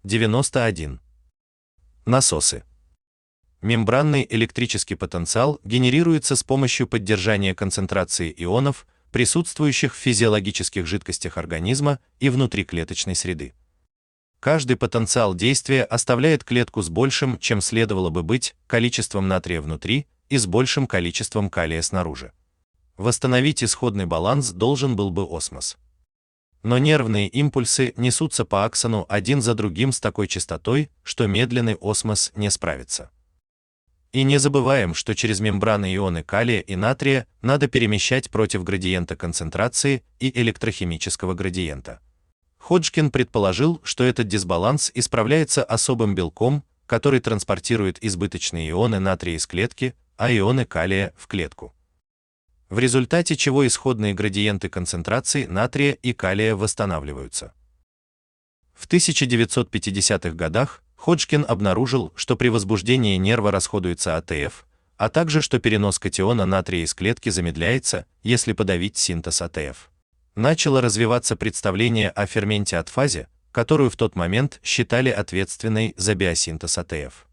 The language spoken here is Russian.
91. Насосы. Мембранный электрический потенциал генерируется с помощью поддержания концентрации ионов, присутствующих в физиологических жидкостях организма и внутриклеточной среды. Каждый потенциал действия оставляет клетку с большим, чем следовало бы быть, количеством натрия внутри и с большим количеством калия снаружи. Восстановить исходный баланс должен был бы осмос. Но нервные импульсы несутся по аксону один за другим с такой частотой, что медленный осмос не справится. И не забываем, что через мембраны ионы калия и натрия надо перемещать против градиента концентрации и электрохимического градиента. Ходжкин предположил, что этот дисбаланс исправляется особым белком, который транспортирует избыточные ионы натрия из клетки, а ионы калия в клетку. В результате чего исходные градиенты концентрации натрия и калия восстанавливаются. В 1950-х годах Ходжкин обнаружил, что при возбуждении нерва расходуется АТФ, а также что перенос катиона натрия из клетки замедляется, если подавить синтез АТФ. Начало развиваться представление о ферменте атфазе, которую в тот момент считали ответственной за биосинтез АТФ.